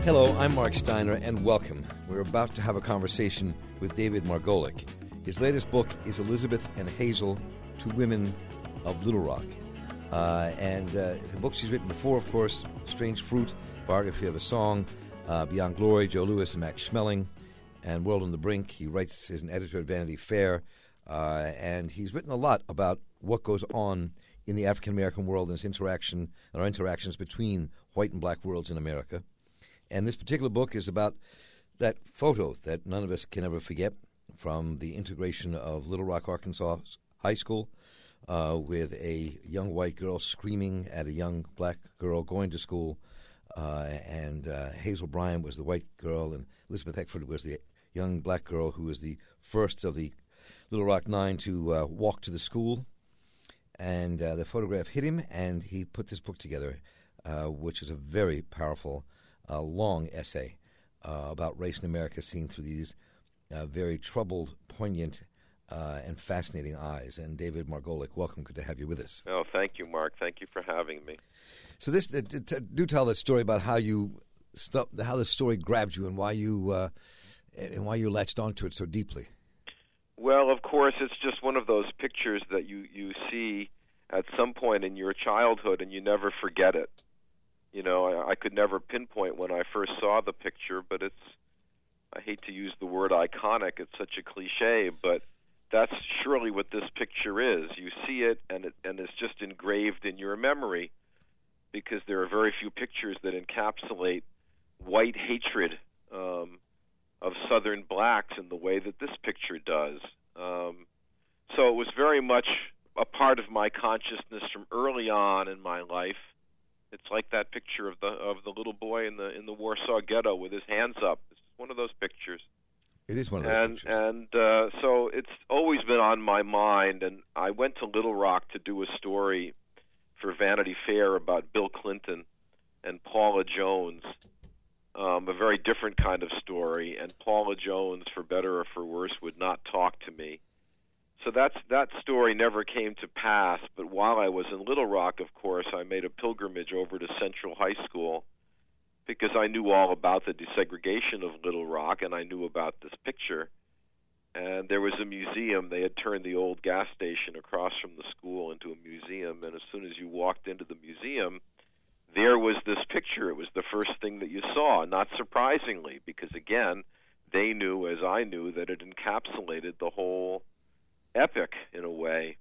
Hello, I'm Mark Steiner, and welcome. We're about to have a conversation with David Margolick. His latest book is Elizabeth and Hazel, Two Women of Little Rock. The books he's written before, of course, Strange Fruit, Biography of a Song, Beyond Glory, Joe Lewis and Max Schmeling, and World on the Brink. He writes as an editor at Vanity Fair, and he's written a lot about what goes on in the African-American world and its interaction, and our interactions between white and black worlds in America. And this particular book is about that photo that none of us can ever forget from the integration of Little Rock, Arkansas High School with a young white girl screaming at a young black girl going to school. Hazel Bryant was the white girl, and Elizabeth Eckford was the young black girl who was the first of the Little Rock Nine to walk to the school. And the photograph hit him, and he put this book together, which is a very powerful long essay about race in America seen through these very troubled, poignant, and fascinating eyes. And David Margolick, welcome. Good to have you with us. Oh, thank you, Mark. Thank you for having me. So do tell that story about how the story grabbed you and why you latched onto it so deeply. Well, of course, it's just one of those pictures that you see at some point in your childhood and you never forget it. You know, I could never pinpoint when I first saw the picture, but I hate to use the word iconic, it's such a cliche, but that's surely what this picture is. You see it, and it's just engraved in your memory, because there are very few pictures that encapsulate white hatred of Southern blacks in the way that this picture does. So it was very much a part of my consciousness from early on in my life. It's like that picture of the little boy in the Warsaw Ghetto with his hands up. It's one of those pictures. It is one of those pictures. And so it's always been on my mind. And I went to Little Rock to do a story for Vanity Fair about Bill Clinton and Paula Jones, a very different kind of story. And Paula Jones, for better or for worse, would not talk to me. So that story never came to pass, but while I was in Little Rock, of course, I made a pilgrimage over to Central High School because I knew all about the desegregation of Little Rock, and I knew about this picture. And there was a museum. They had turned the old gas station across from the school into a museum, and as soon as you walked into the museum, there was this picture. It was the first thing that you saw, not surprisingly, because, again, they knew, as I knew, that it encapsulated the whole epic in a way.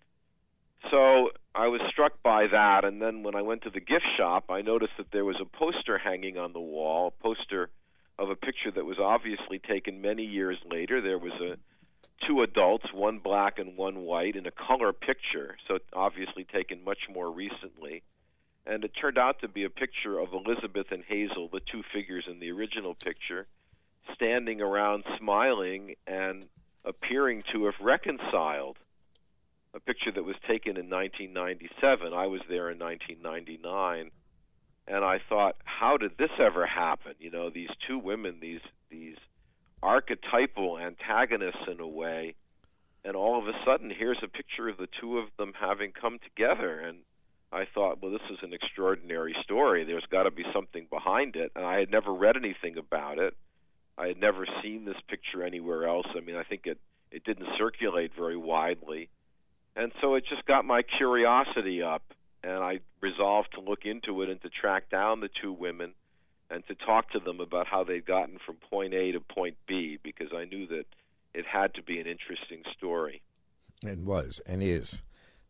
So I was struck by that, and then when I went to the gift shop, I noticed that there was a poster hanging on the wall, a poster of a picture that was obviously taken many years later. There was two adults, one black and one white, in a color picture, so obviously taken much more recently. And it turned out to be a picture of Elizabeth and Hazel, the two figures in the original picture, standing around smiling and appearing to have reconciled, a picture that was taken in 1997. I was there in 1999, and I thought, how did this ever happen? You know, these two women, these archetypal antagonists in a way, and all of a sudden, here's a picture of the two of them having come together, and I thought, well, this is an extraordinary story. There's got to be something behind it, and I had never read anything about it. I had never seen this picture anywhere else. I mean, I think it didn't circulate very widely. And so it just got my curiosity up, and I resolved to look into it and to track down the two women and to talk to them about how they'd gotten from point A to point B, because I knew that it had to be an interesting story. It was and is.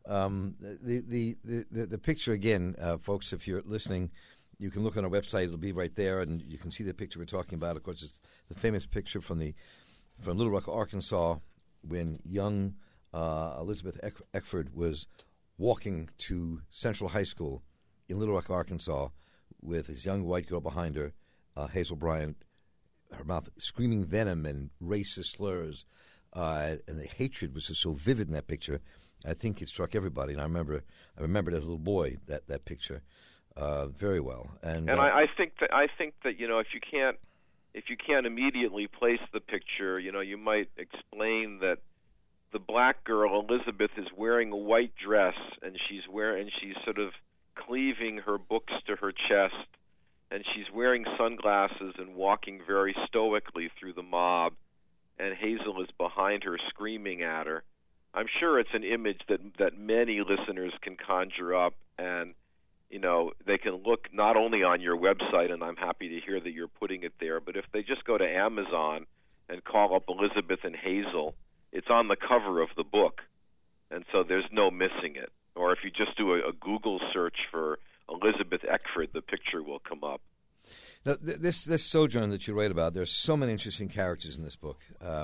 The picture, again, folks, if you're listening, you can look on our website. It'll be right there, and you can see the picture we're talking about. Of course, it's the famous picture from Little Rock, Arkansas, when young Elizabeth Eckford was walking to Central High School in Little Rock, Arkansas, with this young white girl behind her, Hazel Bryant, her mouth screaming venom and racist slurs, and the hatred was just so vivid in that picture. I think it struck everybody, and I remember it as a little boy, that picture. Very well, and I think that you know, if you can't immediately place the picture, you know, you might explain that the black girl Elizabeth is wearing a white dress, and she's sort of cleaving her books to her chest, and and she's wearing sunglasses and walking very stoically through the mob, and Hazel is behind her screaming at her. I'm sure it's an image that many listeners can conjure up, and they can look not only on your website, and I'm happy to hear that you're putting it there, but if they just go to Amazon and call up Elizabeth and Hazel, it's on the cover of the book, and so there's no missing it. Or if you just do a Google search for Elizabeth Eckford, the picture will come up. Now, this sojourn that you write about, there's so many interesting characters in this book.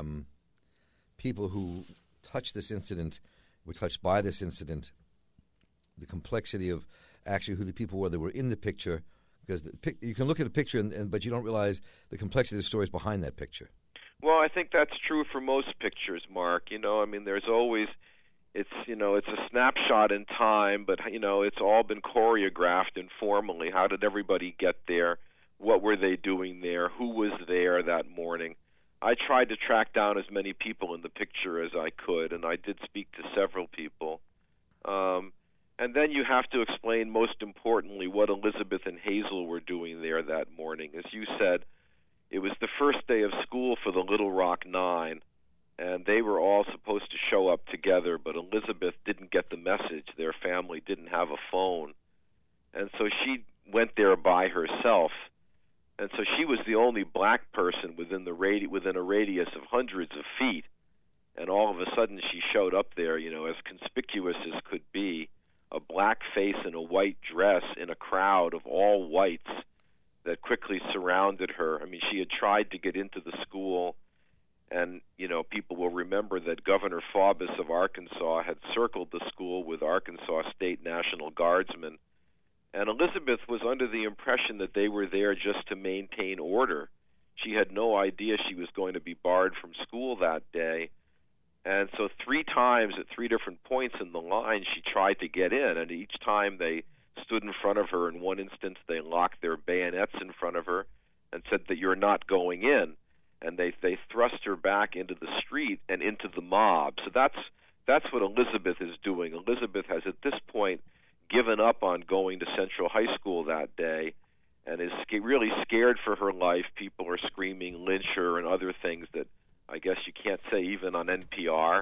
People who touched this incident, were touched by this incident, the complexity of actually who the people were that were in the picture, because you can look at a picture, but you don't realize the complexity of the stories behind that picture. Well, I think that's true for most pictures, Mark. There's always, it's a snapshot in time, but, it's all been choreographed informally. How did everybody get there? What were they doing there? Who was there that morning? I tried to track down as many people in the picture as I could, and I did speak to several people. And then you have to explain, most importantly, what Elizabeth and Hazel were doing there that morning. As you said, it was the first day of school for the Little Rock Nine, and they were all supposed to show up together, but Elizabeth didn't get the message. Their family didn't have a phone. And so she went there by herself. And so she was the only black person within a radius of hundreds of feet. And all of a sudden she showed up there, as conspicuous as could be, a black face in a white dress in a crowd of all whites that quickly surrounded her. I mean, she had tried to get into the school, and, people will remember that Governor Faubus of Arkansas had circled the school with Arkansas State National Guardsmen. And Elizabeth was under the impression that they were there just to maintain order. She had no idea she was going to be barred from school that day. And so 3 times at 3 different points in the line, she tried to get in, and each time they stood in front of her. In one instance, they locked their bayonets in front of her and said that you're not going in. And they thrust her back into the street and into the mob. So that's what Elizabeth is doing. Elizabeth has, at this point, given up on going to Central High School that day and is really scared for her life. People are screaming lynch her and other things that I guess you can't say even on NPR,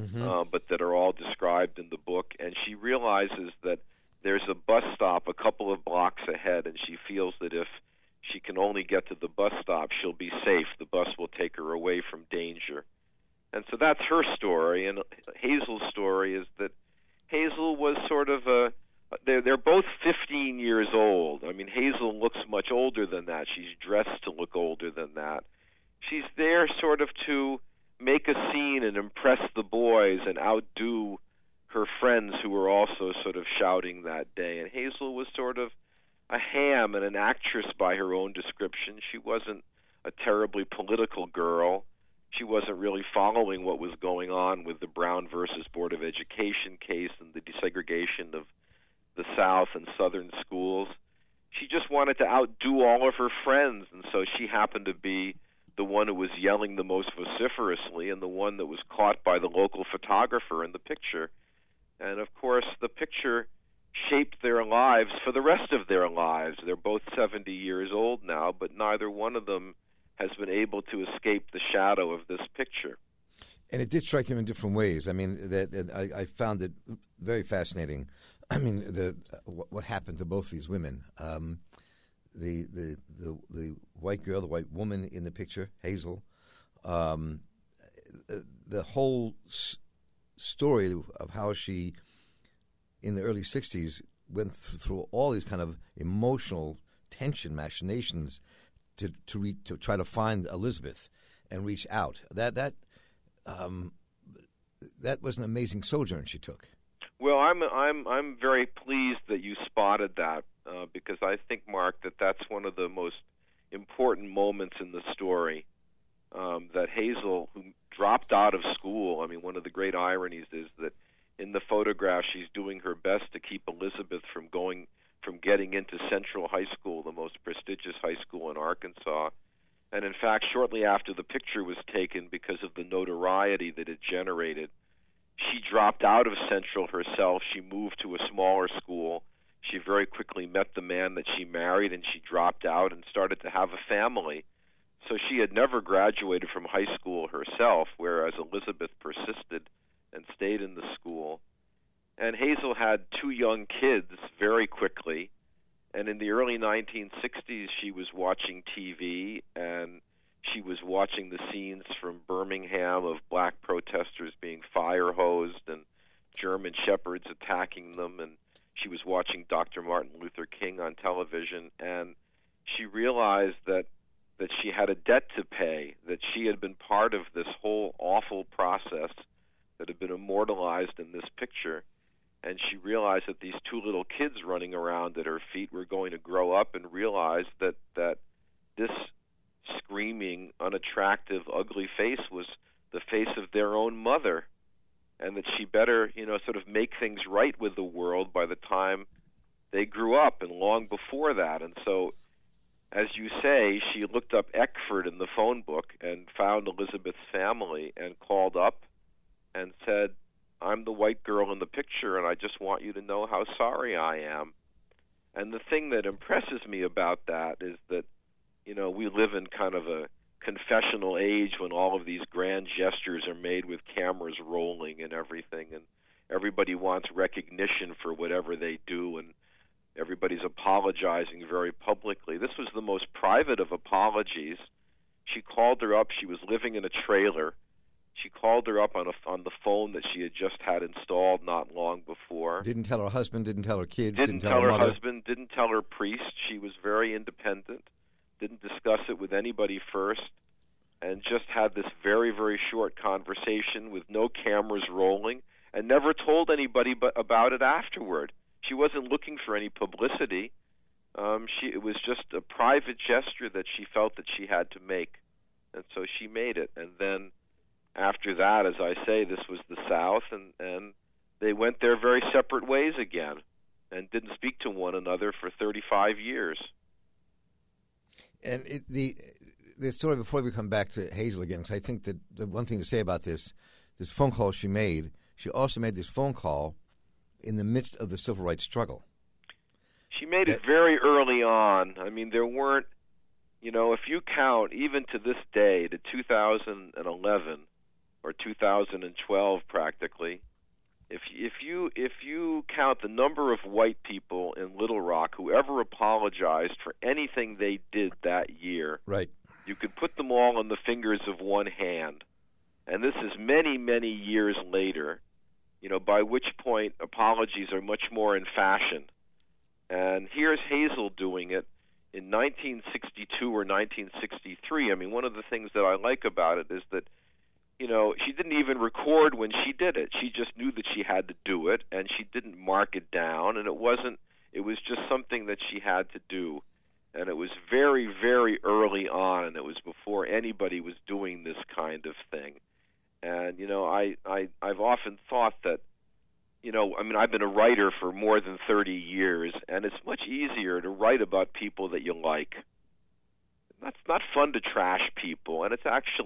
but that are all described in the book. And she realizes that there's a bus stop a couple of blocks ahead, and she feels that if she can only get to the bus stop, she'll be safe. The bus will take her away from danger. And so that's her story. And Hazel's story is that Hazel was sort of they're both 15 years old. I mean, Hazel looks much older than that. She's dressed to look older than that. She's there sort of to make a scene and impress the boys and outdo her friends who were also sort of shouting that day. And Hazel was sort of a ham and an actress by her own description. She wasn't a terribly political girl. She wasn't really following what was going on with the Brown versus Board of Education case and the desegregation of the South and Southern schools. She just wanted to outdo all of her friends, and so she happened to be the one who was yelling the most vociferously and the one that was caught by the local photographer in the picture. And, of course, the picture shaped their lives for the rest of their lives. They're both 70 years old now, but neither one of them has been able to escape the shadow of this picture. And it did strike them in different ways. I mean, I found it very fascinating. I mean, what happened to both these women. The white girl, the white woman in the picture, Hazel, the whole story of how she, in the early 60s, went through all these kind of emotional tension, machinations to try to find Elizabeth and reach out. That was an amazing sojourn she took. Well, I'm very pleased that you spotted that because I think, Mark, that's one of the most important moments in the story. That Hazel, who dropped out of school, I mean, one of the great ironies is that in the photograph she's doing her best to keep Elizabeth from getting into Central High School, the most prestigious high school in Arkansas. And in fact, shortly after the picture was taken, because of the notoriety that it generated, she dropped out of Central herself. She moved to a smaller school. She very quickly met the man that she married, and she dropped out and started to have a family. So she had never graduated from high school herself, whereas Elizabeth persisted and stayed in the school. And Hazel had 2 young kids very quickly. And in the early 1960s, she was watching TV, and she was watching the scenes from Birmingham of black protesters being fire-hosed and German shepherds attacking them. And she was watching Dr. Martin Luther King on television. And she realized that she had a debt to pay, that she had been part of this whole awful process that had been immortalized in this picture. And she realized that these 2 little kids running around at her feet were going to grow up and realize that this screaming, unattractive, ugly face was the face of their own mother, and that she better, sort of make things right with the world by the time they grew up and long before that. And so, as you say, she looked up Eckford in the phone book and found Elizabeth's family and called up and said, "I'm the white girl in the picture, and I just want you to know how sorry I am." And the thing that impresses me about that is that, we live in kind of a confessional age when all of these grand gestures are made with cameras rolling and everything, and everybody wants recognition for whatever they do, and everybody's apologizing very publicly. This was the most private of apologies. She called her up. She was living in a trailer. She called her up on the phone that she had just had installed not long before. Didn't tell her husband, didn't tell her kids, didn't tell her mother. husband, didn't tell her priest. She was very independent, didn't discuss it with anybody first, and just had this very, very short conversation with no cameras rolling, and never told anybody about it afterward. She wasn't looking for any publicity. It was just a private gesture that she felt that she had to make, and so she made it. And then after that, as I say, this was the South, and they went their very separate ways again and didn't speak to one another for 35 years. And the story, before we come back to Hazel again, because I think that the one thing to say about this phone call she also made this phone call in the midst of the civil rights struggle. She made it very early on. I mean, there weren't, if you count even to this day, to 2011 or 2012 practically, if you count the number of white people in Little Rock who ever apologized for anything they did that year, right, you could put them all on the fingers of one hand. And this is many, many years later, by which point apologies are much more in fashion. And here's Hazel doing it in 1962 or 1963. I mean, one of the things that I like about it is that, she didn't even record when she did it. She just knew that she had to do it, and she didn't mark it down, and it was just something that she had to do. And it was very, very early on, and it was before anybody was doing this kind of thing. And, I've often thought that, I've been a writer for more than 30 years, and it's much easier to write about people that you like. It's not fun to trash people, and it's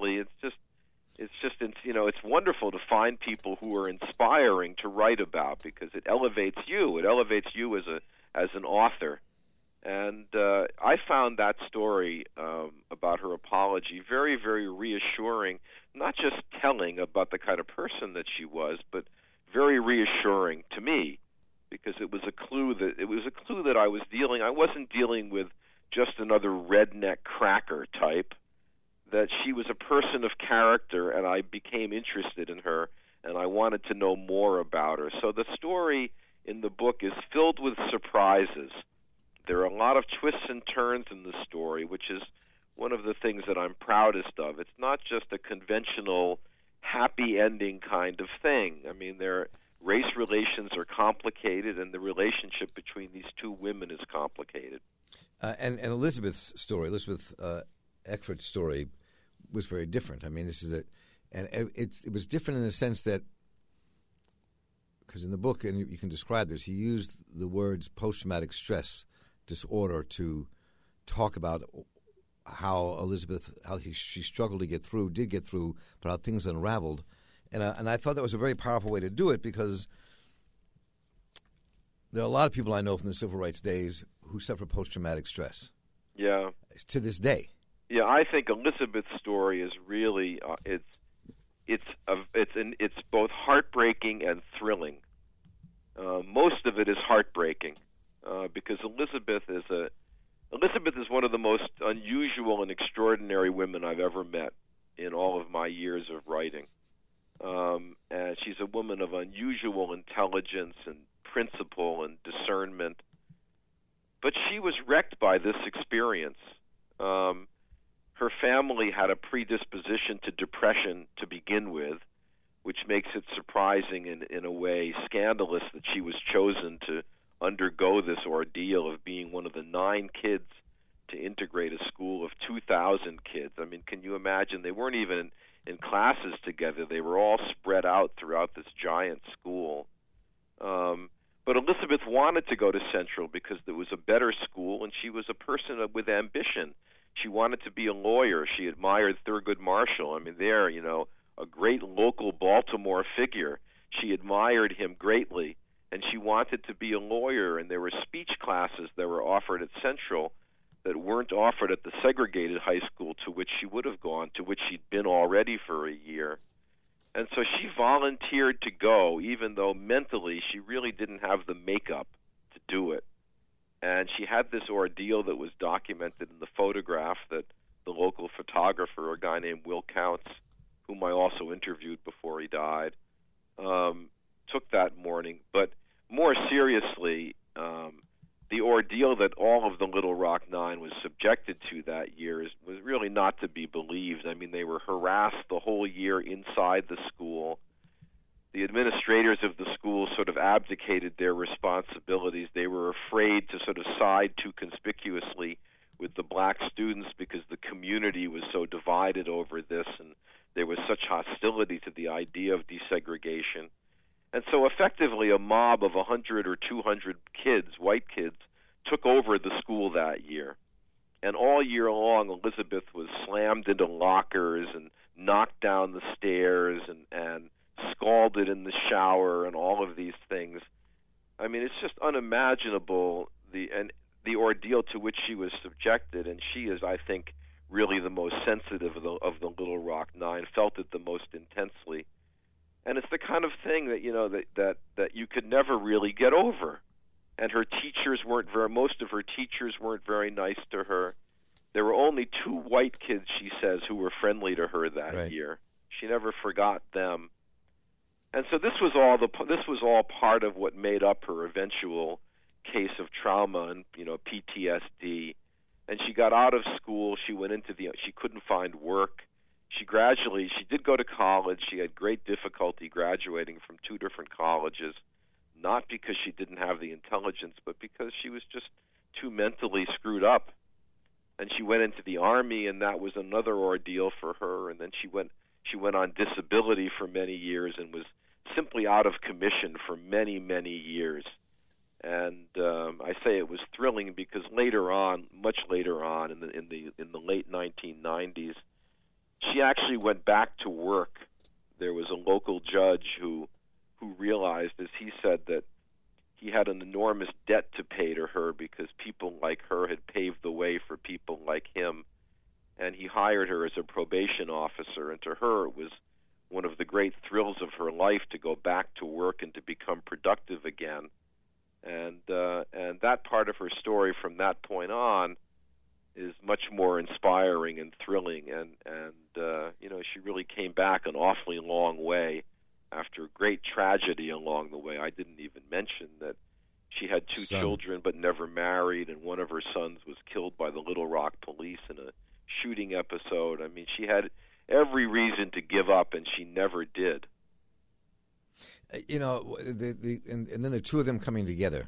wonderful to find people who are inspiring to write about, because it elevates you. It elevates you as an author. And I found that story about her apology very, very reassuring, not just telling about the kind of person that she was, but very reassuring to me, because it was a clue that I wasn't dealing with just another redneck cracker type, that she was a person of character, and I became interested in her, and I wanted to know more about her. So the story in the book is filled with surprises. There are a lot of twists and turns in the story, which is one of the things that I'm proudest of. It's not just a conventional happy ending kind of thing. I mean, race relations are complicated, and the relationship between these 2 women is complicated. And Elizabeth Eckford's story was very different. I mean, it was different in the sense that, because in the book, and you can describe this, he used the words post-traumatic stress disorder to talk about how she struggled to get through, did get through, but how things unraveled. And I thought that was a very powerful way to do it, because There are a lot of people I know from the civil rights days who suffer post-traumatic stress. Yeah. To this day. Yeah, I think Elizabeth's story is really it's both heartbreaking and thrilling. Most of it is heartbreaking because Elizabeth is one of the most unusual and extraordinary women I've ever met in all of my years of writing. And she's a woman of unusual intelligence and principle and discernment. But she was wrecked by this experience. Her family had a predisposition to depression to begin with, which makes it surprising and, in a way, scandalous that she was chosen to undergo this ordeal of being one of the 9 kids to integrate a school of 2,000 kids. I mean, can you imagine? They weren't even in classes together. They were all spread out throughout this giant school. But Elizabeth wanted to go to Central because there was a better school, and she was a person with ambition. She wanted to be a lawyer. She admired Thurgood Marshall. I mean, a great local Baltimore figure. She admired him greatly, and she wanted to be a lawyer. And there were speech classes that were offered at Central that weren't offered at the segregated high school to which she would have gone, to which she'd been already for a year. And so she volunteered to go, even though mentally she really didn't have the makeup to do it. And she had this ordeal that was documented in the photograph that the local photographer, a guy named Will Counts, whom I also interviewed before he died, took that morning. But more seriously, the ordeal that all of the Little Rock Nine was subjected to that year was really not to be believed. I mean, they were harassed the whole year inside the school. The administrators of the school sort of abdicated their responsibilities. They were afraid to sort of side too conspicuously with the black students because the community was so divided over this, and there was such hostility to the idea of desegregation. And so effectively a mob of 100 or 200 kids, white kids, took over the school that year. And all year long, Elizabeth was slammed into lockers and knocked down the stairs and scalded in the shower and all of these things. I mean, it's just unimaginable the ordeal to which she was subjected, and she is, I think, really the most sensitive of the Little Rock Nine, felt it the most intensely. And it's the kind of thing that that you could never really get over. And her teachers most of her teachers weren't very nice to her. There were only 2 white kids, she says, who were friendly to her that year. She never forgot them. And so this was all part of what made up her eventual case of trauma and PTSD. And she got out of school. She couldn't find work. She did go to college. She had great difficulty graduating from 2 different colleges, not because she didn't have the intelligence, but because she was just too mentally screwed up. And she went into the Army, and that was another ordeal for her. And then she went on disability for many years and was simply out of commission for many, many years. And I say it was thrilling because much later on, in the late 1990s, she actually went back to work. There was a local judge who realized, as he said, that he had an enormous debt to pay to her because people like her had paved the way for people like him. And he hired her as a probation officer. And to her, it was one of the great thrills of her life to go back to work and to become productive again. And that part of her story from that point on is much more inspiring and thrilling. And she really came back an awfully long way after great tragedy along the way. I didn't even mention that she had 2 children but never married, and one of her sons was killed by the Little Rock police in a shooting episode. I mean, she had every reason to give up, and she never did. And then the 2 of them coming together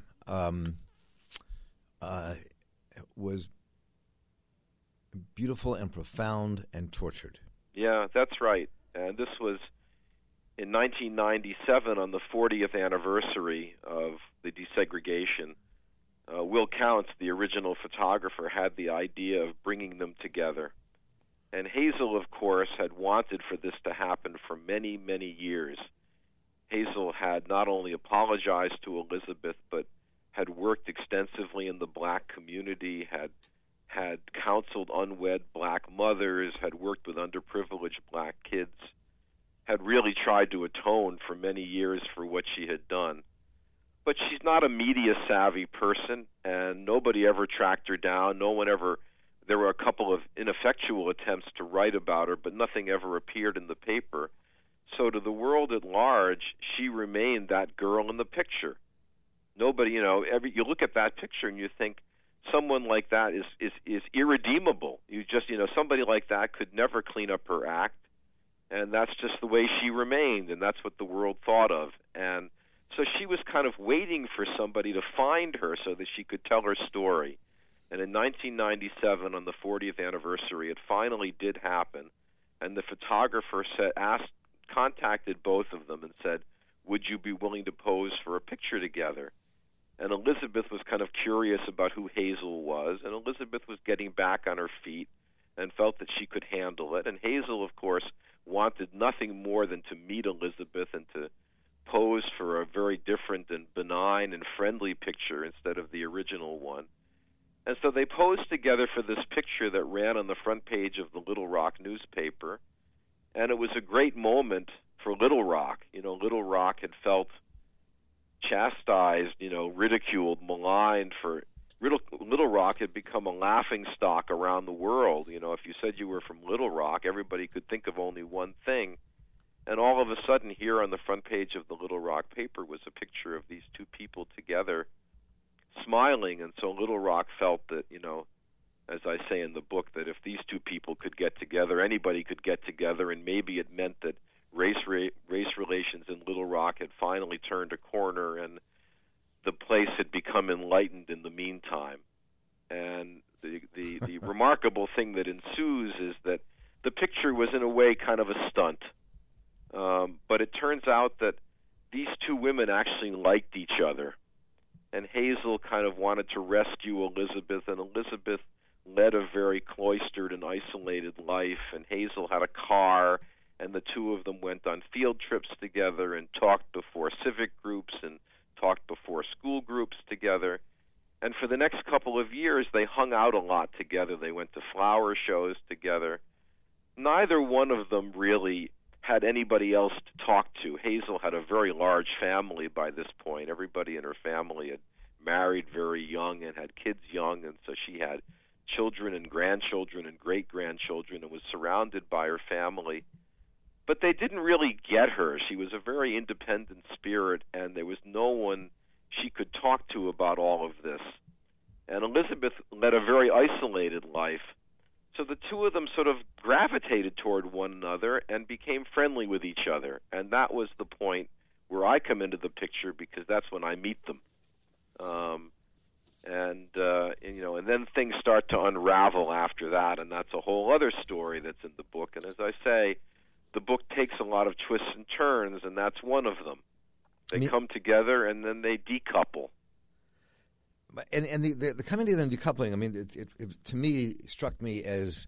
was beautiful and profound and tortured. Yeah, that's right. And this was in 1997 on the 40th anniversary of the desegregation. Will Counts, the original photographer, had the idea of bringing them together. And Hazel, of course, had wanted for this to happen for many, many years. Hazel had not only apologized to Elizabeth, but had worked extensively in the black community, had counseled unwed black mothers, had worked with underprivileged black kids, had really tried to atone for many years for what she had done. But she's not a media-savvy person, and nobody ever tracked her down. There were a couple of ineffectual attempts to write about her, but nothing ever appeared in the paper. So to the world at large, she remained that girl in the picture. Nobody, you look at that picture and you think someone like that is irredeemable. Somebody like that could never clean up her act, and that's just the way she remained, and that's what the world thought of. And so she was kind of waiting for somebody to find her so that she could tell her story. And in 1997, on the 40th anniversary, it finally did happen. And the photographer contacted both of them and said, "Would you be willing to pose for a picture together?" And Elizabeth was kind of curious about who Hazel was, and Elizabeth was getting back on her feet and felt that she could handle it. And Hazel, of course, wanted nothing more than to meet Elizabeth and to pose for a very different and benign and friendly picture instead of the original one. And so they posed together for this picture that ran on the front page of the Little Rock newspaper. And it was a great moment for Little Rock. Little Rock had felt chastised, ridiculed, maligned for Little Rock had become a laughing stock around the world. If you said you were from Little Rock, everybody could think of only one thing. And all of a sudden, here on the front page of the Little Rock paper was a picture of these two people together smiling. And so Little Rock felt that, as I say in the book, that if these two people could get together, anybody could get together, and maybe it meant that race relations in Little Rock had finally turned a corner and the place had become enlightened in the meantime. And the remarkable thing that ensues is that the picture was in a way kind of a stunt. But it turns out that these two women actually liked each other. And Hazel kind of wanted to rescue Elizabeth, and Elizabeth led a very cloistered and isolated life, and Hazel had a car, and the two of them went on field trips together and talked before civic groups and talked before school groups together. And for the next couple of years, they hung out a lot together. They went to flower shows together. Neither one of them really had anybody else to talk to. Hazel had a very large family by this point. Everybody in her family had married very young and had kids young, and so she had children and grandchildren and great-grandchildren and was surrounded by her family. But they didn't really get her. She was a very independent spirit, and there was no one she could talk to about all of this. And Elizabeth led a very isolated life. So the two of them sort of gravitated toward one another and became friendly with each other. And that was the point where I come into the picture, because that's when I meet them. And then things start to unravel after that, and that's a whole other story that's in the book. And as I say, the book takes a lot of twists and turns, and that's one of them. They come together, and then they decouple. And the coming together and decoupling, I mean, it to me struck me as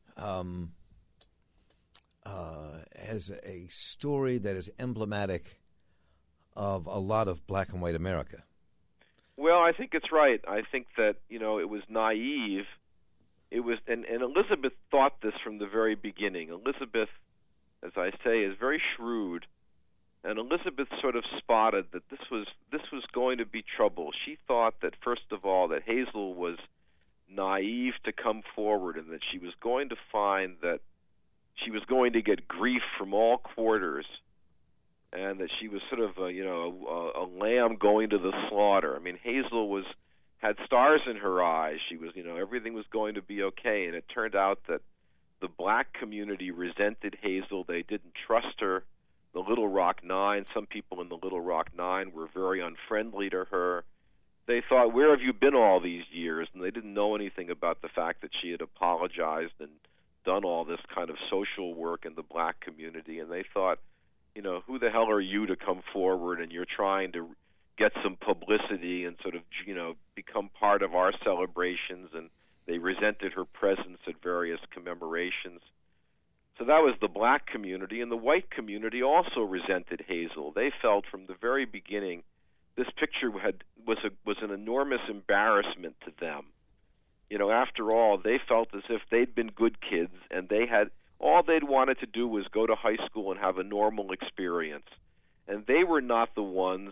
a story that is emblematic of a lot of black and white America. Well, I think it's right. I think that, it was naive. It was, and Elizabeth thought this from the very beginning. Elizabeth, as I say, is very shrewd. And Elizabeth sort of spotted that this was going to be trouble. She thought that, first of all, that Hazel was naive to come forward, and that she was going to find that she was going to get grief from all quarters, and that she was sort of a lamb going to the slaughter. I mean, Hazel had stars in her eyes. She was, everything was going to be okay, and it turned out that the black community resented Hazel. They didn't trust her. The Little Rock Nine, some people in the Little Rock Nine were very unfriendly to her. They thought, where have you been all these years? And they didn't know anything about the fact that she had apologized and done all this kind of social work in the black community. And they thought, who the hell are you to come forward, and you're trying to get some publicity and sort of, become part of our celebrations. And they resented her presence at various commemorations. So that was the black community, and the white community also resented Hazel. They felt from the very beginning this picture was an enormous embarrassment to them. After all, they felt as if they'd been good kids, and all they'd wanted to do was go to high school and have a normal experience. And they were not the ones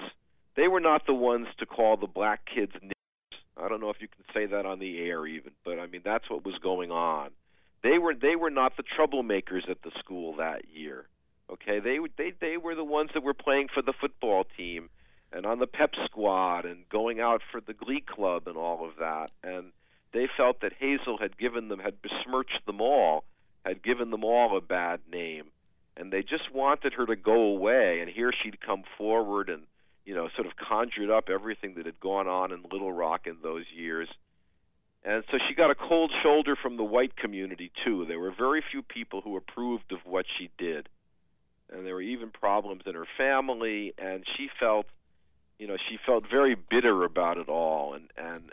to call the black kids niggers. I don't know if you can say that on the air even, but I mean that's what was going on. They were not the troublemakers at the school that year. Okay, they were the ones that were playing for the football team and on the pep squad and going out for the glee club and all of that. And they felt that Hazel had besmirched them all, had given them all a bad name, and they just wanted her to go away. And here she'd come forward and, sort of conjured up everything that had gone on in Little Rock in those years. And so she got a cold shoulder from the white community, too. There were very few people who approved of what she did. And there were even problems in her family, and she felt very bitter about it all and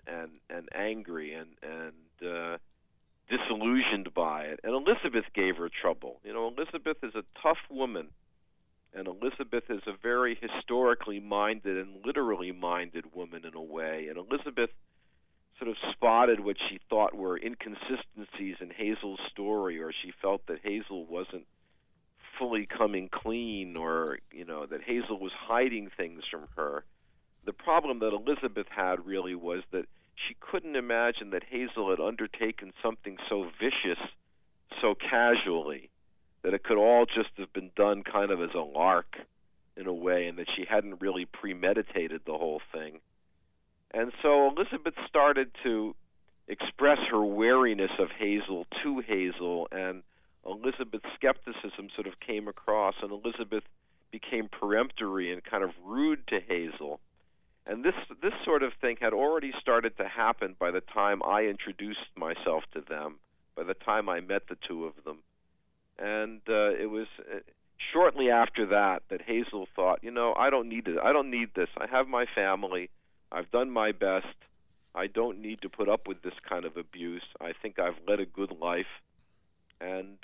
angry and disillusioned by it. And Elizabeth gave her trouble. Elizabeth is a tough woman, and Elizabeth is a very historically minded and literally minded woman in a way. And Elizabeth sort of spotted what she thought were inconsistencies in Hazel's story, or she felt that Hazel wasn't fully coming clean, or that Hazel was hiding things from her. The problem that Elizabeth had really was that she couldn't imagine that Hazel had undertaken something so vicious so casually, that it could all just have been done kind of as a lark in a way, and that she hadn't really premeditated the whole thing. And so Elizabeth started to express her wariness of Hazel to Hazel, and Elizabeth's skepticism sort of came across, and Elizabeth became peremptory and kind of rude to Hazel. And this sort of thing had already started to happen by the time I introduced myself to them, by the time I met the two of them. And it was shortly after that Hazel thought, I don't need it. I don't need this. I have my family. I've done my best. I don't need to put up with this kind of abuse. I think I've led a good life. And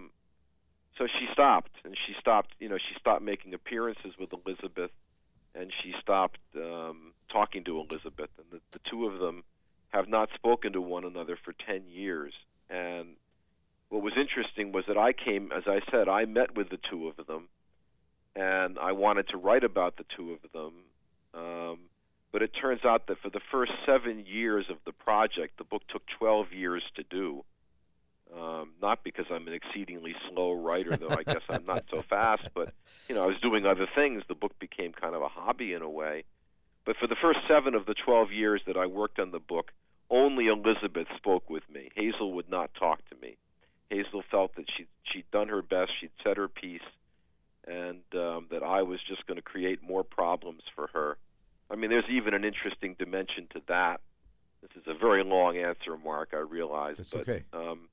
so she stopped, and she stopped making appearances with Elizabeth, and she stopped talking to Elizabeth. And the two of them have not spoken to one another for 10 years. And what was interesting was that I met with the two of them, and I wanted to write about the two of them. But it turns out that for the first 7 years of the project, the book took 12 years to do. Not because I'm an exceedingly slow writer, though I guess I'm not so fast, but I was doing other things. The book became kind of a hobby in a way. But for the first 7 of the 12 years that I worked on the book, only Elizabeth spoke with me. Hazel would not talk to me. Hazel felt that she'd done her best, she'd said her piece, and that I was just going to create more problems for her. I mean, there's even an interesting dimension to that. This is a very long answer, Mark, I realize. That's but, okay.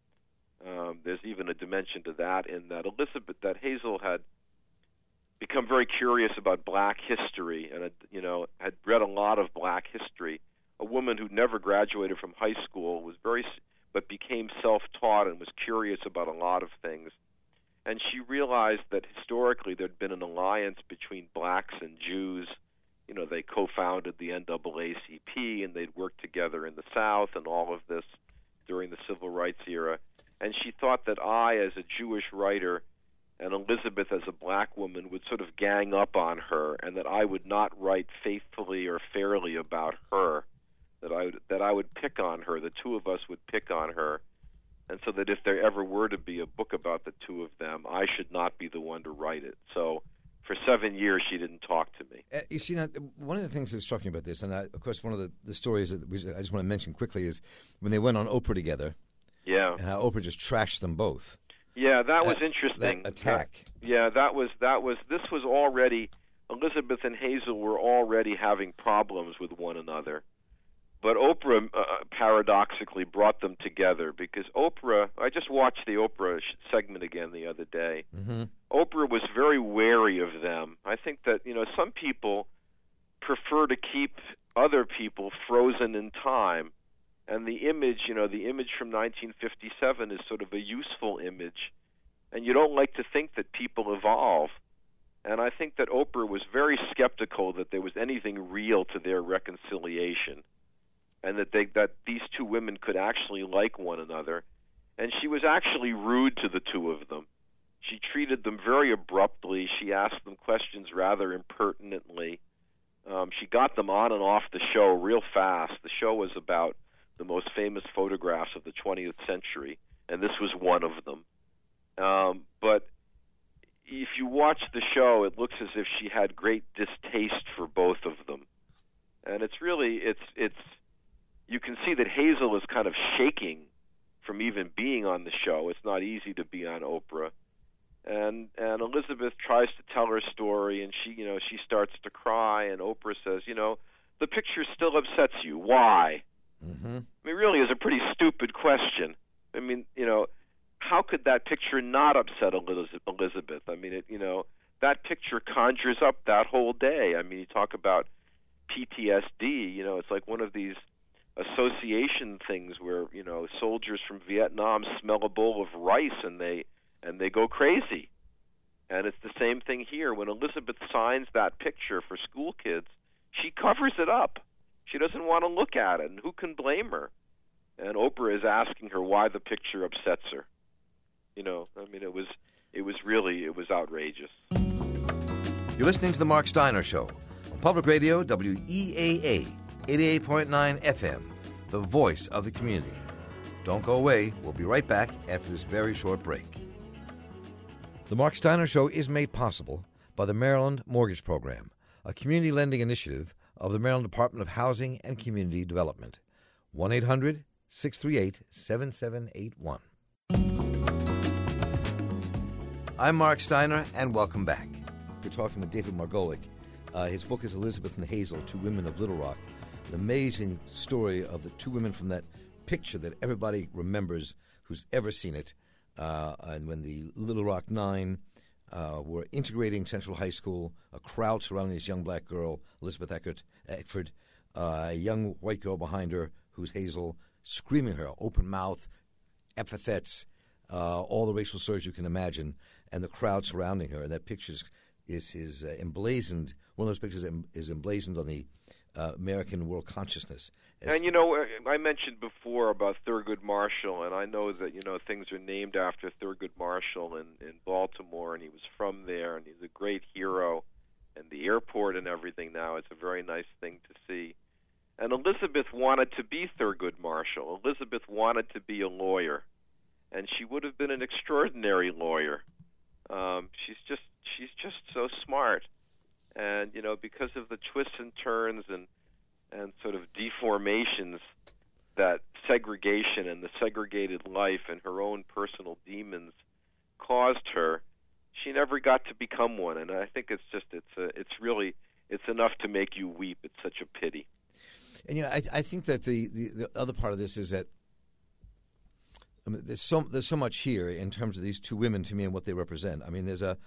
There's even a dimension to that in that Hazel had become very curious about black history and had read a lot of black history. A woman who never graduated from high school but became self-taught and was curious about a lot of things. And she realized that historically there'd been an alliance between blacks and Jews. They co-founded the NAACP, and they'd worked together in the South and all of this during the Civil Rights era. And she thought that I, as a Jewish writer, and Elizabeth, as a black woman, would sort of gang up on her, and that I would not write faithfully or fairly about her, that I would pick on her, the two of us would pick on her, and so that if there ever were to be a book about the two of them, I should not be the one to write it. So for 7 years, she didn't talk to me. You see, now, one of the things that struck me about this, and of course one of the stories that I just want to mention quickly, is when they went on Oprah together. Yeah. And how Oprah just trashed them both. Yeah, that was interesting. That attack. This was already, Elizabeth and Hazel were already having problems with one another. But Oprah paradoxically brought them together, because I just watched the Oprah segment again the other day. Mm-hmm. Oprah was very wary of them. I think that, some people prefer to keep other people frozen in time. And the image from 1957 is sort of a useful image. And you don't like to think that people evolve. And I think that Oprah was very skeptical that there was anything real to their reconciliation, and that these two women could actually like one another. And she was actually rude to the two of them. She treated them very abruptly. She asked them questions rather impertinently. She got them on and off the show real fast. The show was about the most famous photographs of the 20th century, and this was one of them. But if you watch the show, it looks as if she had great distaste for both of them. And it's you can see that Hazel is kind of shaking from even being on the show. It's not easy to be on Oprah. And Elizabeth tries to tell her story, and she starts to cry, and Oprah says, the picture still upsets you. Why? Mm-hmm. I mean, really is a pretty stupid question. I mean, how could that picture not upset Elizabeth? I mean, that picture conjures up that whole day. I mean, you talk about PTSD, it's like one of these association things where, soldiers from Vietnam smell a bowl of rice and they go crazy. And it's the same thing here. When Elizabeth signs that picture for school kids, she covers it up. She doesn't want to look at it, and who can blame her? And Oprah is asking her why the picture upsets her. I mean, it was outrageous. You're listening to The Mark Steiner Show on Public Radio, WEAA, 88.9 FM, the voice of the community. Don't go away. We'll be right back after this very short break. The Mark Steiner Show is made possible by the Maryland Mortgage Program, a community lending initiative of the Maryland Department of Housing and Community Development. 1-800-638-7781. I'm Mark Steiner, and welcome back. We're talking with David Margolick. His book is Elizabeth and Hazel, Two Women of Little Rock. An amazing story of the two women from that picture that everybody remembers who's ever seen it. And when the Little Rock Nine were integrating Central High School, a crowd surrounding this young black girl, Elizabeth Eckford, a young white girl behind her, who's Hazel, screaming her, open mouth, epithets, all the racial slurs you can imagine, and the crowd surrounding her. And that picture is emblazoned. One of those pictures is emblazoned on the American world consciousness. And, I mentioned before about Thurgood Marshall, and I know that, things are named after Thurgood Marshall in Baltimore, and he was from there, and he's a great hero, and the airport and everything now, it's a very nice thing to see. And Elizabeth wanted to be Thurgood Marshall. Elizabeth wanted to be a lawyer, and she would have been an extraordinary lawyer. She's just so smart. And, because of the twists and turns and sort of deformations that segregation and the segregated life and her own personal demons caused her, she never got to become one. And I think it's enough to make you weep. It's such a pity. And, I think that the other part of this is that there's so much here in terms of these two women to me and what they represent. I mean, there's a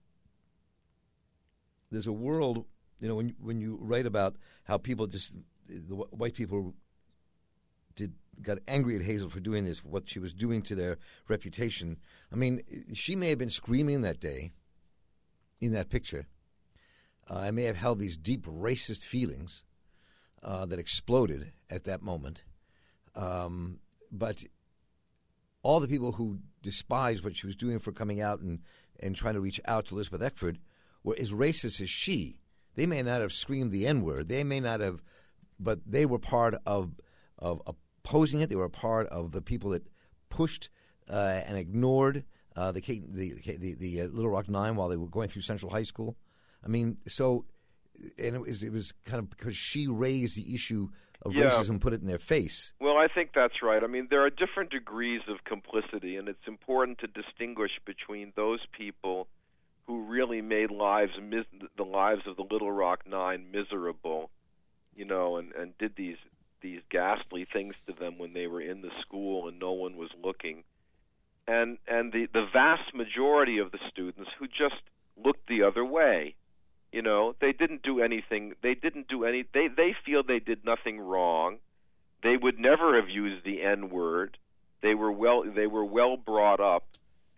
world, when you write about how people the white people got angry at Hazel for doing this, what she was doing to their reputation. I mean, she may have been screaming that day in that picture. I may have held these deep racist feelings that exploded at that moment. But all the people who despised what she was doing for coming out and trying to reach out to Elizabeth Eckford were as racist as she. They may not have screamed the N-word. They may not have, but they were part of opposing it. They were a part of the people that pushed and ignored the Little Rock Nine while they were going through Central High School. I mean, and it was kind of because she raised the issue of racism and put it in their face. Well, I think that's right. I mean, there are different degrees of complicity, and it's important to distinguish between those people who really made the lives of the Little Rock Nine miserable, and did these ghastly things to them when they were in the school and no one was looking, and the vast majority of the students who just looked the other way. They didn't do anything. They feel they did nothing wrong. They would never have used the N-word. They were well brought up.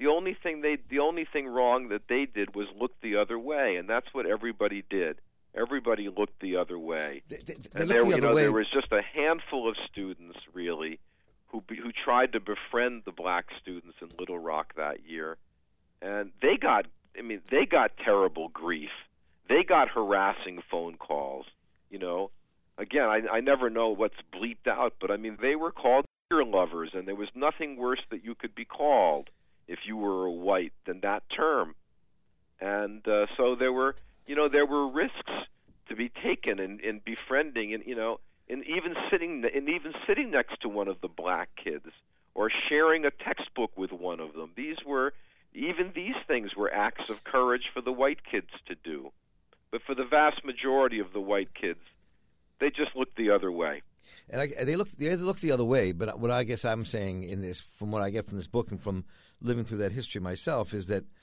The only thing wrong that they did was look the other way, and that's what everybody did. Everybody looked the other way. They looked the other way. There was just a handful of students, really, who tried to befriend the black students in Little Rock that year, and they got terrible grief. They got harassing phone calls. Again, I never know what's bleeped out, but they were called nigger lovers, and there was nothing worse that you could be called if you were a white than that term. And so there were risks to be taken in befriending, and even sitting next to one of the black kids or sharing a textbook with one of them. These things were acts of courage for the white kids to do. But for the vast majority of the white kids, they just looked the other way. And they look the other way. But what I guess I'm saying in this, from what I get from this book and from living through that history myself, is that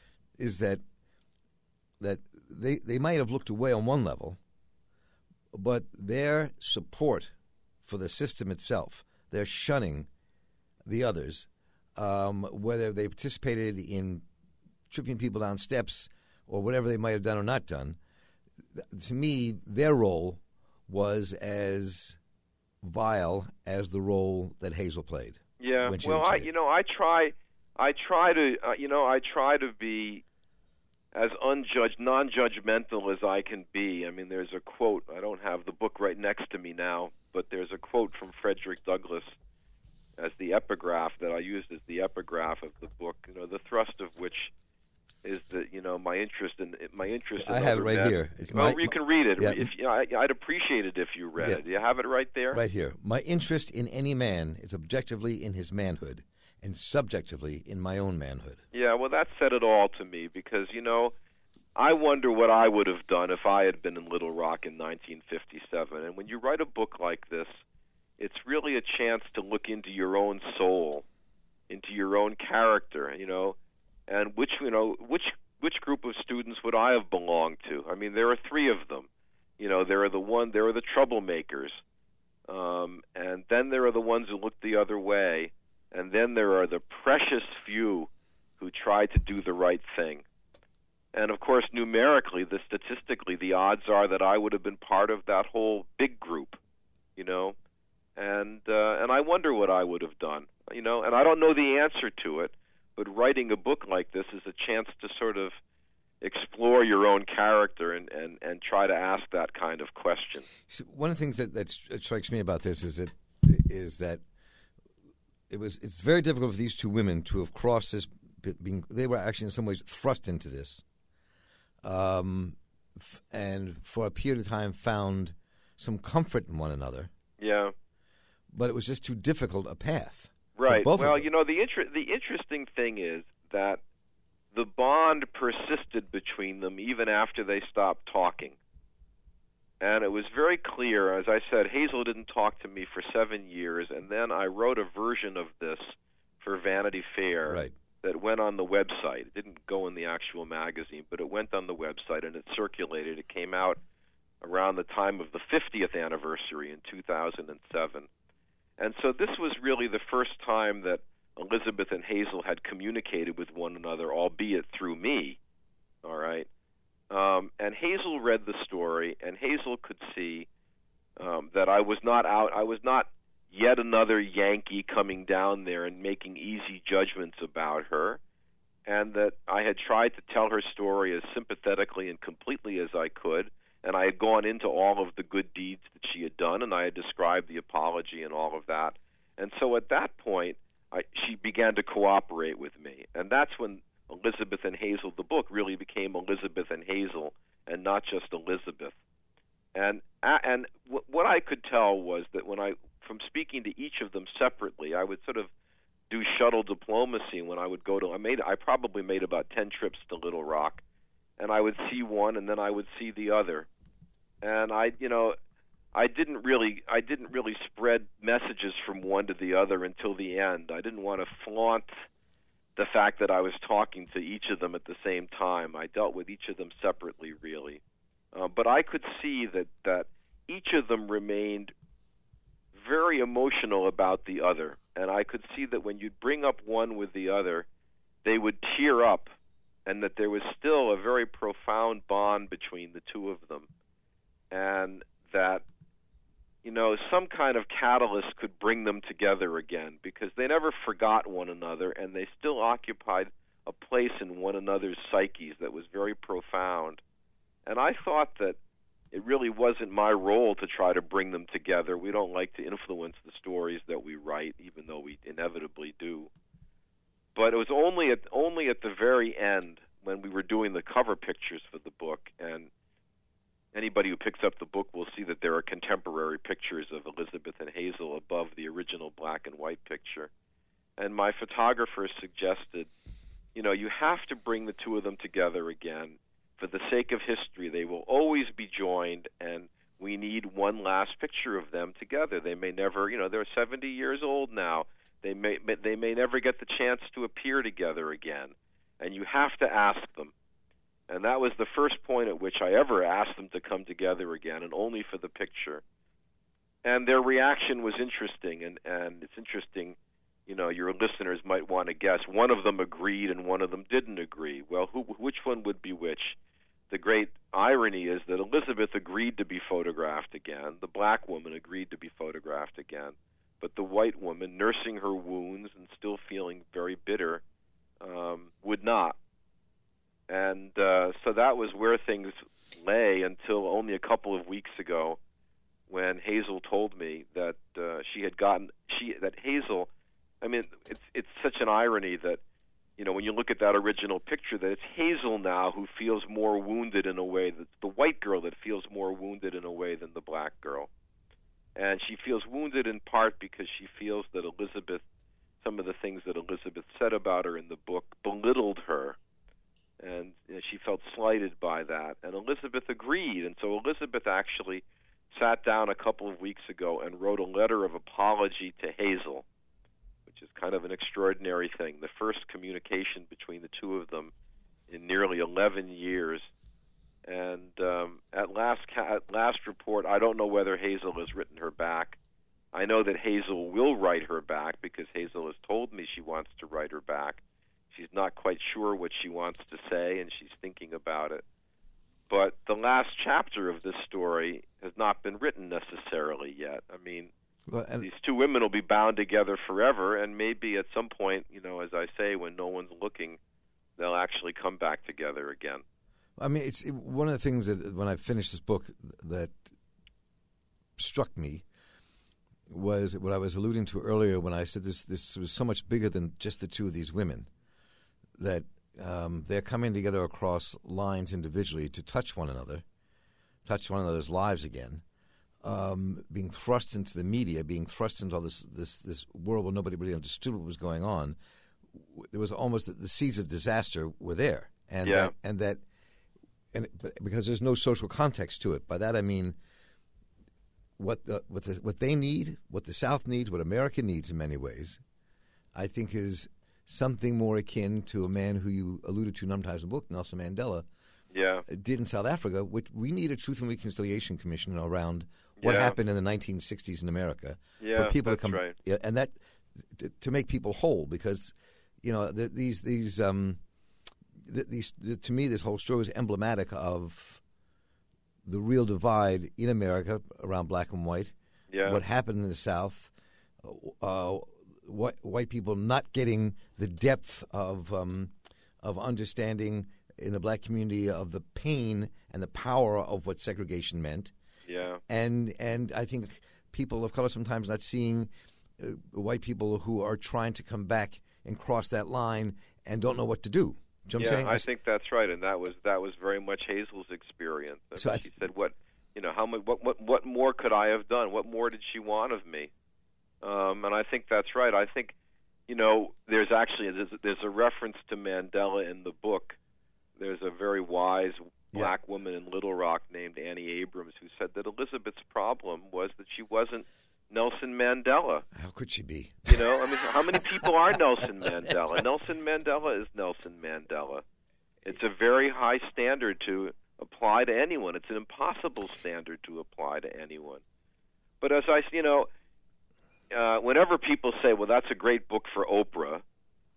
they might have looked away on one level, but their support for the system itself, their shunning the others, whether they participated in tripping people down steps or whatever they might have done or not done, to me, their role was as vile as the role that Hazel played. Yeah, well, I try to be as non-judgmental as I can be. There's a quote. I don't have the book right next to me now, but there's a quote from Frederick Douglass as the epigraph that I used as the epigraph of the book. The thrust of which is that my interest in I have it right men. Here. You can read it. Yeah. I'd appreciate it if you read it. Do you have it right there? Right here. My interest in any man is objectively in his manhood, and subjectively in my own manhood. Yeah, well, that said it all to me, because I wonder what I would have done if I had been in Little Rock in 1957. And when you write a book like this, it's really a chance to look into your own soul, into your own character, and which group of students would I have belonged to? There are three of them. There are the troublemakers, and then there are the ones who look the other way, and then there are the precious few who tried to do the right thing. And of course, statistically, the odds are that I would have been part of that whole big group, and I wonder what I would have done, and I don't know the answer to it. But writing a book like this is a chance to sort of explore your own character and try to ask that kind of question. So one of the things that strikes me about this is that it's very difficult for these two women to have crossed this. They were actually in some ways thrust into this, and for a period of time found some comfort in one another. Yeah, but it was just too difficult a path. Right. Well, the interesting thing is that the bond persisted between them even after they stopped talking. And it was very clear, as I said, Hazel didn't talk to me for 7 years, and then I wrote a version of this for Vanity Fair that went on the website. It didn't go in the actual magazine, but it went on the website and it circulated. It came out around the time of the 50th anniversary in 2007. And so this was really the first time that Elizabeth and Hazel had communicated with one another, albeit through me, all right? And Hazel read the story, and Hazel could see that I was not yet another Yankee coming down there and making easy judgments about her, and that I had tried to tell her story as sympathetically and completely as I could, and I had gone into all of the good deeds that she had done, and I had described the apology and all of that. And so at that point, she began to cooperate with me. And that's when Elizabeth and Hazel, the book, really became Elizabeth and Hazel and not just Elizabeth. And what I could tell was that from speaking to each of them separately, I would sort of do shuttle diplomacy when I would go to, I probably made about 10 trips to Little Rock. And I would see one, and then I would see the other, and I didn't really spread messages from one to the other until the end. I didn't want to flaunt the fact that I was talking to each of them at the same time. I dealt with each of them separately, really, but I could see that each of them remained very emotional about the other, and I could see that when you'd bring up one with the other, they would tear up, and that there was still a very profound bond between the two of them, and that, you know, some kind of catalyst could bring them together again, because they never forgot one another, and they still occupied a place in one another's psyches that was very profound. And I thought that it really wasn't my role to try to bring them together. We don't like to influence the stories that we write, even though we inevitably do. But it was only at the very end, when we were doing the cover pictures for the book, and anybody who picks up the book will see that there are contemporary pictures of Elizabeth and Hazel above the original black and white picture. And my photographer suggested, you know, you have to bring the two of them together again. For the sake of history, they will always be joined, and we need one last picture of them together. They may never, you know, they're 70 years old now. They may never get the chance to appear together again, and you have to ask them. And that was the first point at which I ever asked them to come together again, and only for the picture. And their reaction was interesting, and it's interesting, you know, your listeners might want to guess. One of them agreed and one of them didn't agree. Well, which one would be which? The great irony is that Elizabeth agreed to be photographed again. The black woman agreed to be photographed again. But the white woman, nursing her wounds and still feeling very bitter, would not. And so that was where things lay until only a couple of weeks ago, when Hazel told me that Hazel, I mean, it's such an irony that, you know, when you look at that original picture, that it's Hazel now who feels more wounded in a way, that's the white girl that feels more wounded in a way than the black girl. And she feels wounded in part because she feels that Elizabeth, some of the things that Elizabeth said about her in the book, belittled her. And you know, she felt slighted by that. And Elizabeth agreed. And so Elizabeth actually sat down a couple of weeks ago and wrote a letter of apology to Hazel, which is kind of an extraordinary thing. The first communication between the two of them in nearly 11 years. And at last report, I don't know whether Hazel has written her back. I know that Hazel will write her back, because Hazel has told me she wants to write her back. She's not quite sure what she wants to say, and she's thinking about it. But the last chapter of this story has not been written necessarily yet. I mean, these two women will be bound together forever, and maybe at some point, you know, as I say, when no one's looking, they'll actually come back together again. I mean, it's one of the things that when I finished this book that struck me was what I was alluding to earlier when I said this was so much bigger than just the two of these women, that they're coming together across lines individually to touch one another's lives again, being thrust into the media, being thrust into all this world where nobody really understood what was going on. There was almost the seeds of disaster were there, and yeah. Because there's no social context to it. By that I mean what they need, what the South needs, what America needs in many ways, I think is something more akin to a man who you alluded to sometimes in the book, Nelson Mandela, did in South Africa. Which we need a Truth and Reconciliation Commission around what happened in the 1960s in America for people to come, right. And that to make people whole, because you know these to me, this whole story was emblematic of the real divide in America around black and white. Yeah. What happened in the South, white people not getting the depth of understanding in the black community of the pain and the power of what segregation meant. Yeah. And I think people of color sometimes not seeing white people who are trying to come back and cross that line and don't know what to do. You know what I'm saying? I think that's right, and that was very much Hazel's experience. I mean, she said, "What more could I have done? What more did she want of me?" And I think that's right. I think, you know, there's a reference to Mandela in the book. There's a very wise black woman in Little Rock named Annie Abrams who said that Elizabeth's problem was that she wasn't Nelson Mandela. How could she be? You know, I mean, how many people are Nelson Mandela? Right. Nelson Mandela is Nelson Mandela. It's a very high standard to apply to anyone. It's an impossible standard to apply to anyone. But as whenever people say, well, that's a great book for Oprah,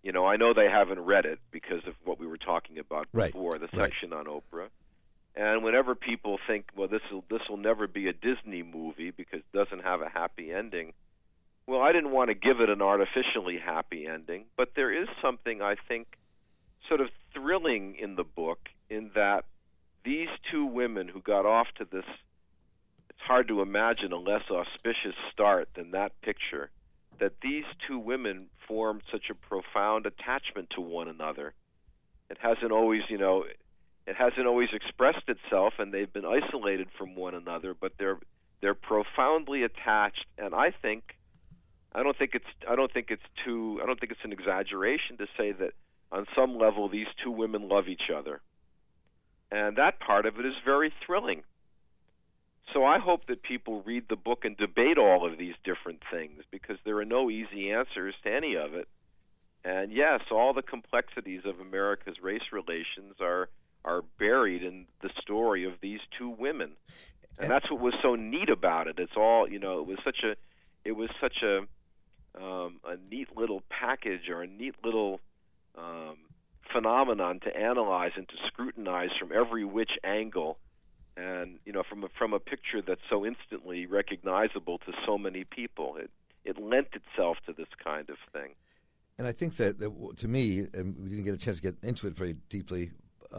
I know they haven't read it because of what we were talking about Right. before, the Right. section on Oprah. And whenever people think, well, this will never be a Disney movie because it doesn't have a happy ending, well, I didn't want to give it an artificially happy ending, but there is something, I think, sort of thrilling in the book in that these two women who got off to this, it's hard to imagine a less auspicious start than that picture, that these two women formed such a profound attachment to one another. It hasn't always, it hasn't always expressed itself, and they've been isolated from one another, but they're profoundly attached, and I don't think it's an exaggeration to say that on some level these two women love each other. And that part of it is very thrilling. So I hope that people read the book and debate all of these different things, because there are no easy answers to any of it. And yes, all the complexities of America's race relations are buried in the story of these two women. And that's what was so neat about it. It's all, it was such a neat little package, or a neat little phenomenon to analyze and to scrutinize from every which angle, and from a picture that's so instantly recognizable to so many people. It lent itself to this kind of thing. And I think that to me, and we didn't get a chance to get into it very deeply,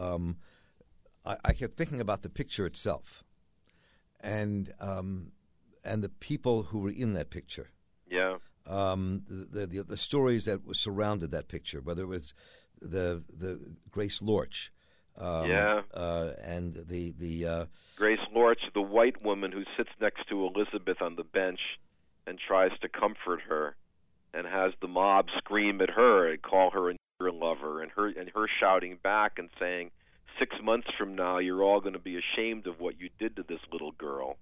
I kept thinking about the picture itself, and the people who were in that picture. Yeah. The stories that surrounded that picture, whether it was the Grace Lorch, and the Grace Lorch, the white woman who sits next to Elizabeth on the bench and tries to comfort her, and has the mob scream at her and call her a nigger lover, and her shouting back and saying, 6 months from now, you're all going to be ashamed of what you did to this little girl.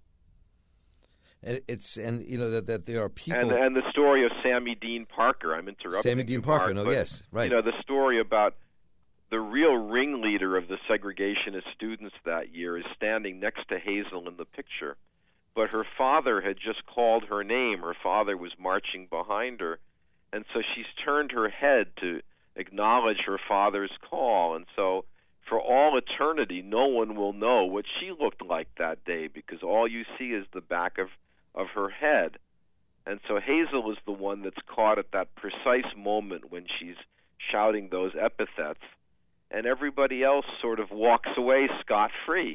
And that there are people, and the story of Sammy Dean Parker. I'm interrupting. Sammy Dean Parker. Mark, no, yes, right. The story about the real ringleader of the segregationist students that year is standing next to Hazel in the picture, but her father had just called her name. Her father was marching behind her, and so she's turned her head to acknowledge her father's call. And so, for all eternity, no one will know what she looked like that day, because all you see is the back of her head. And so Hazel is the one that's caught at that precise moment when she's shouting those epithets, and everybody else sort of walks away scot-free.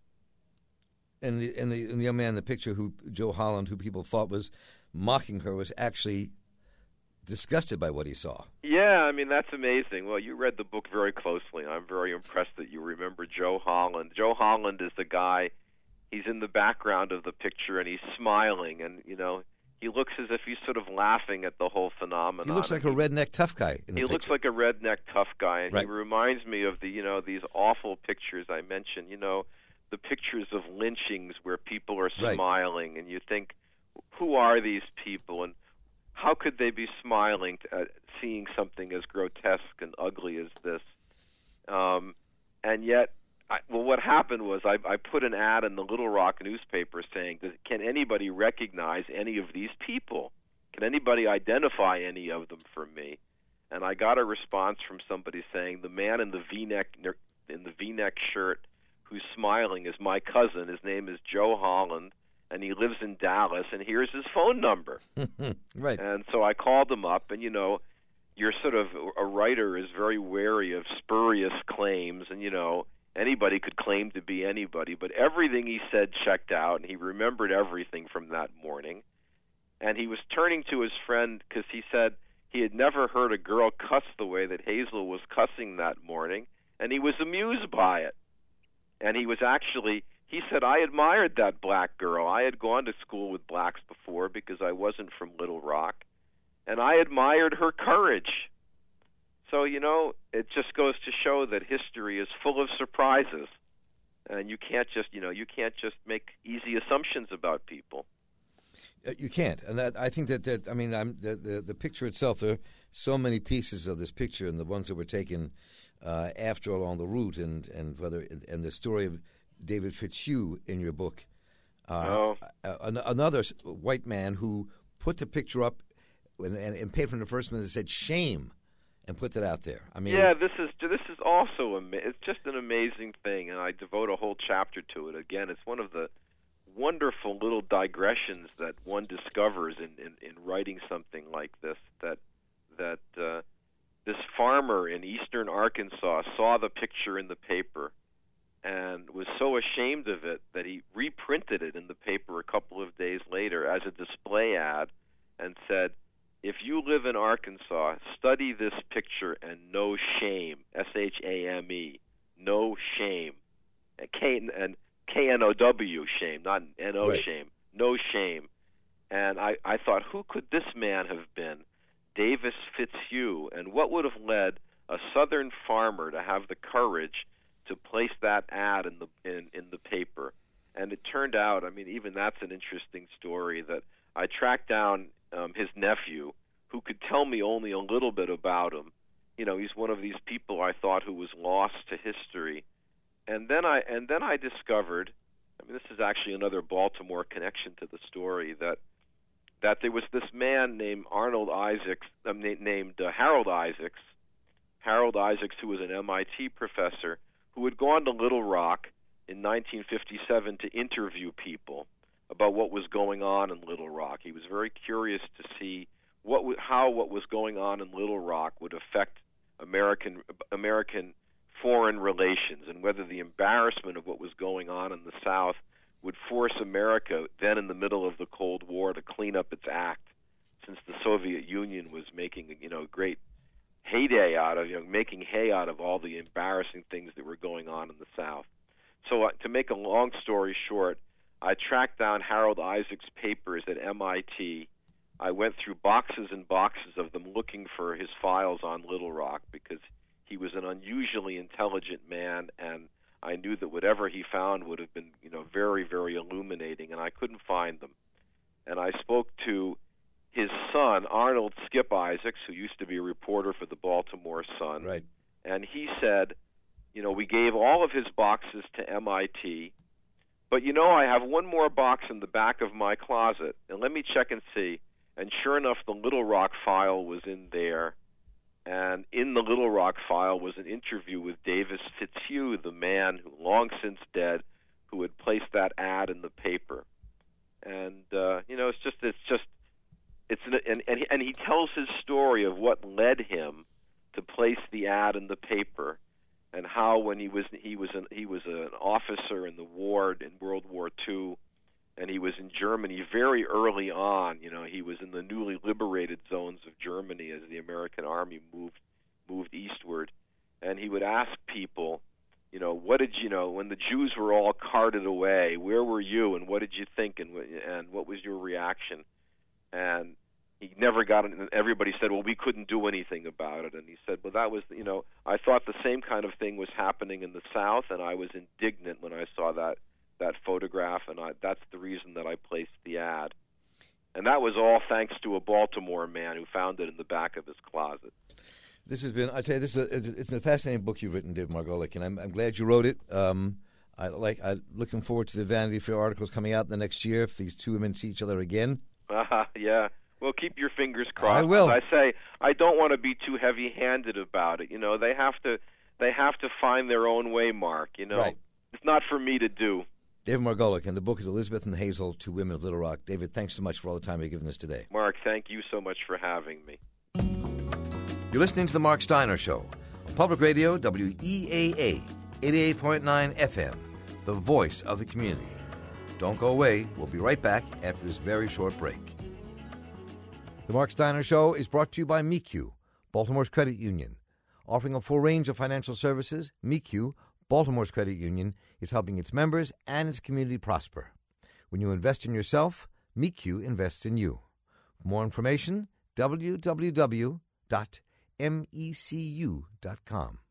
And the young man in the picture, Joe Holland, who people thought was mocking her, was actually disgusted by what he saw. Yeah, that's amazing. Well, you read the book very closely. I'm very impressed that you remember Joe Holland. Joe Holland is the guy. He's in the background of the picture, and he's smiling, and he looks as if he's sort of laughing at the whole phenomenon. He looks like a redneck tough guy in the picture. He looks like a redneck tough guy, and right. He reminds me of these awful pictures I mentioned. The pictures of lynchings where people are smiling, right. And you think, who are these people, and how could they be smiling at seeing something as grotesque and ugly as this? And yet, what happened was I put an ad in the Little Rock newspaper saying, can anybody recognize any of these people? Can anybody identify any of them for me? And I got a response from somebody saying, the man in the V-neck shirt who's smiling is my cousin. His name is Joe Holland, and he lives in Dallas, and here's his phone number. Right. And so I called him up, and you're sort of, a writer is very wary of spurious claims, and anybody could claim to be anybody, but everything he said checked out, and he remembered everything from that morning. And he was turning to his friend because he said he had never heard a girl cuss the way that Hazel was cussing that morning, and he was amused by it. And he said, I admired that black girl. I had gone to school with blacks before because I wasn't from Little Rock, and I admired her courage. So, it just goes to show that history is full of surprises, and you can't just make easy assumptions about people. You can't, and I think that the picture itself. There are so many pieces of this picture, and the ones that were taken after along the route, and the story of David Fitzhugh in your book. Another white man who put the picture up and paid from the first minute and said shame. and put that out there. I mean, yeah, this is also it's just an amazing thing, and I devote a whole chapter to it. Again, it's one of the wonderful little digressions that one discovers in writing something like this. That this farmer in eastern Arkansas saw the picture in the paper and was so ashamed of it that he reprinted it in the paper a couple of days later as a display ad and said, "If you live in Arkansas, study this picture and no shame, S-H-A-M-E, no shame, K-N-O-W, shame, not N-O right. shame, no shame." And I thought, who could this man have been? Davis Fitzhugh. And what would have led a Southern farmer to have the courage to place that ad in the paper? And it turned out, I mean, even that's an interesting story, that I tracked down his nephew, who could tell me only a little bit about him. You know, he's one of these people I thought who was lost to history. And then I discovered, I mean, this is actually another Baltimore connection to the story, that there was this man named Harold Isaacs, who was an MIT professor, who had gone to Little Rock in 1957 to interview people about what was going on in Little Rock. He was very curious to see how what was going on in Little Rock would affect American foreign relations, and whether the embarrassment of what was going on in the South would force America, then in the middle of the Cold War, to clean up its act, since the Soviet Union was making great heyday out of making hay out of all the embarrassing things that were going on in the South. So to make a long story short, I tracked down Harold Isaacs' papers at MIT. I went through boxes and boxes of them looking for his files on Little Rock, because he was an unusually intelligent man, and I knew that whatever he found would have been, very, very illuminating, and I couldn't find them. And I spoke to his son, Arnold Skip Isaacs, who used to be a reporter for the Baltimore Sun. Right. And he said, we gave all of his boxes to MIT, but I have one more box in the back of my closet, and let me check and see. And sure enough, the Little Rock file was in there. And in the Little Rock file was an interview with Davis Fitzhugh, the man who long since dead, who had placed that ad in the paper. And and he tells his story of what led him to place the ad in the paper, and how when he was an officer in the war in World War II, and he was in Germany very early on. He was in the newly liberated zones of Germany as the American army moved eastward, and he would ask people, what did when the Jews were all carted away, where were you, and what did you think, and what was your reaction? And he never got it, and everybody said, well, we couldn't do anything about it. And he said, well, that was, I thought the same kind of thing was happening in the South, and I was indignant when I saw that photograph, and that's the reason that I placed the ad. And that was all thanks to a Baltimore man who found it in the back of his closet. This has been, I tell you, it's a fascinating book you've written, David Margolick, and I'm glad you wrote it. I'm looking forward to the Vanity Fair articles coming out in the next year if these two women see each other again. Yeah. Well, keep your fingers crossed. I will. As I say, I don't want to be too heavy-handed about it. They have to find their own way, Mark. Right. It's not for me to do. David Margolick, and the book is Elizabeth and Hazel, Two Women of Little Rock. David, thanks so much for all the time you've given us today. Mark, thank you so much for having me. You're listening to The Mark Steiner Show on Public Radio, WEAA, 88.9 FM, the voice of the community. Don't go away. We'll be right back after this very short break. The Mark Steiner Show is brought to you by MECU, Baltimore's credit union. Offering a full range of financial services, MECU, Baltimore's credit union, is helping its members and its community prosper. When you invest in yourself, MECU invests in you. For more information, www.mecu.com.